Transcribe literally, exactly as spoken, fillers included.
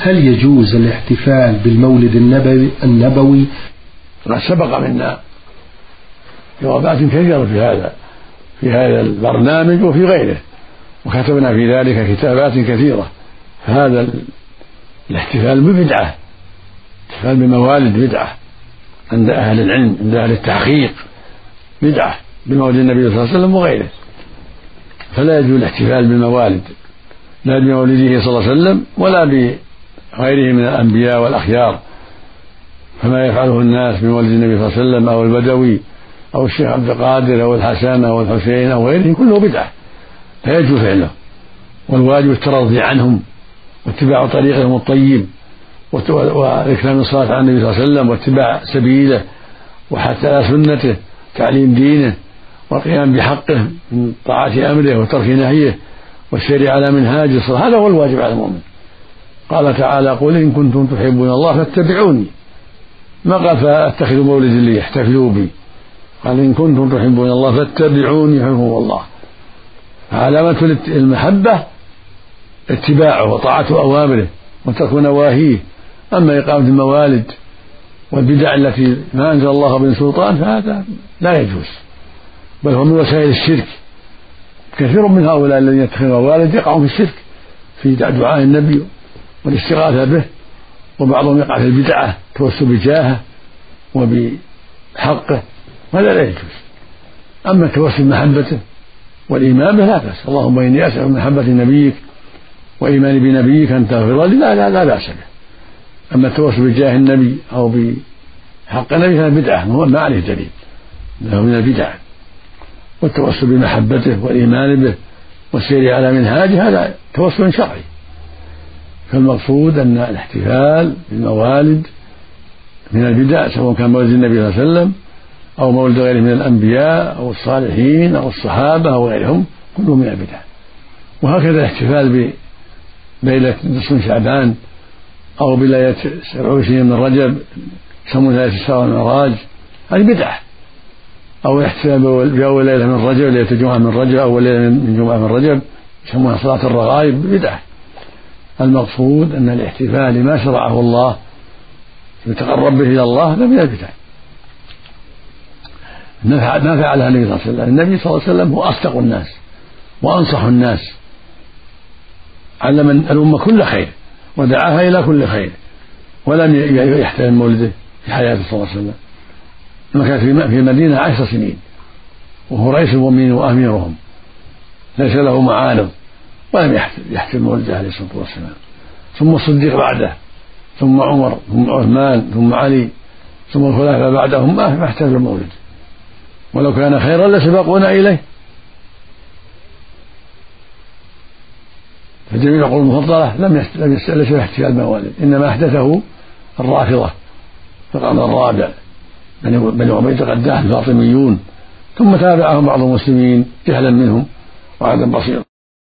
هل يجوز الاحتفال بالمولد النبوي النبوي؟ قد سبق منا جوابات كثيرة في هذا في هذا البرنامج وفي غيره، وكتبنا في ذلك كتابات كثيرة. فهذا الاحتفال ببدعة، الاحتفال بموالد بدعة عند أهل العلم، عند أهل التحقيق بدعة بمولد النبي صلى الله عليه وسلم وغيره. فلا يجوز الاحتفال بالموالد، لا بمولده صلى الله عليه وسلم ولا بغيره من الأنبياء والأخيار، فما يفعله الناس بمولد النبي صلى الله عليه وسلم أو البدوي أو الشيخ عبد القادر أو الحسن أو الحسين أو غيره كله بدعة لا يجوز فعله، والواجب الترضي عنهم واتباع طريقهم الطيب وإكرام الصلاة على النبي صلى الله عليه وسلم واتباع سبيله وحتى على سنته، تعليم دينه والقيام بحقه من طاعة أمره وترك نهيه والسير على منهاج الصلاة. هذا هو الواجب على المؤمن. قال تعالى: قل إن كنتم تحبون الله فاتبعوني، ما قال فاتخذوا مولد لي يحتفلوا بي، قال إن كنتم تحبون الله فاتبعوني يحبكم الله. علامة المحبة اتباعه وطاعة أوامره وترك نواهيه. أما إقامة الموالد والبدع التي ما أنزل الله من سلطان فهذا لا يجوز، بل هو من وسائل الشرك. كثير من هؤلاء الذين يتخذون موالد يقعون في الشرك في دعاء النبي والاستغاثة به، وبعضهم يقع في البدعة توسل بجاهه وبحقه، هذا لا يجوز. أما التوسل بمحبته والإيمان به لا بأس. اللهم إني أسأل محبة نبيك وإيمان بنبيك أن تغفر لي، لا لا لا بأس به. أما التوسل بجاه النبي أو بحق النبي فهذا بدعة ما عليه دليل، له من البدع. والتوسل بمحبته والإيمان به والسير على منهاجه هذا توسل شرعي. فالمقصود أن الاحتفال بالموالد من البدع، سواء كان مولد النبي صلى الله عليه وسلم أو مولد غيره من الأنبياء أو الصالحين أو الصحابة أو غيرهم، كله من البدع. وهكذا الاحتفال بليلة نصف شعبان أو بليلة سبع وعشرين من رجب يسمونها ليلة الإسراء والمعراج، هذه بدعة. أو الاحتفال بأول ليلة من رجب، ليلة الجمعة من رجب أو ليلة من جمعة من رجب يسمونها صلاة الرغائب، بدعة. المقصود أن الاحتفال لما شرعه الله يتقرب به إلى الله لا من البدع. ما فعلها النبي صلى الله عليه وسلم. النبي صلى الله عليه وسلم هو أصدق الناس وأنصح الناس، علم الأمة كل خير ودعاها إلى كل خير، ولم يحتفل مولده في حياته صلى الله عليه وسلم. كان في المدينة عشر سنين وهو رئيس المؤمنين وأميرهم، ليس له معارض، ولم يحتفل مولده عليه الصلاة والسلام. ثم الصديق بعده، ثم عمر، ثم عثمان، ثم علي، ثم الخلفاء بعدهم ما احتفل المولد، ولو كان خيرا لسبقونا إليه. فجميع القرون المفضلة لم ليس احتفال الموالد، إنما أحدثه الرافضة في القرن الرابع بني عبيد القداح الفاطميون، ثم تابعهم بعض المسلمين جهلا منهم وعدم بصيرة.